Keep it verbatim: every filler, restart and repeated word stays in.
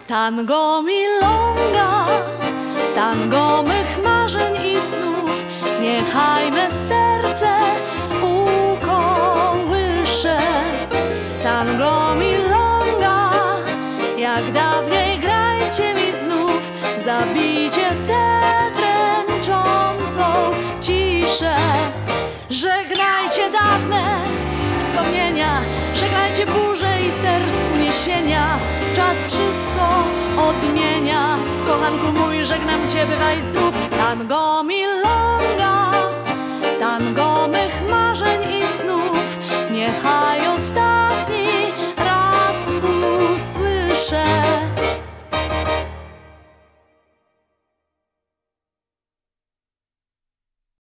Tango milonga, tango mych marzeń i snów, niechaj me serce ukołysze. Tango milonga, jak dawniej grajcie mi znów, zabijcie tę dręczącą ciszę. Żegnajcie dawne wspomnienia, żegnajcie burze i serc uniesienia. Czas wszystko odmienia. Kochanku mój, żegnam cię, bywaj zdrów. Tango milonga, tango mych marzeń i snów, niechaj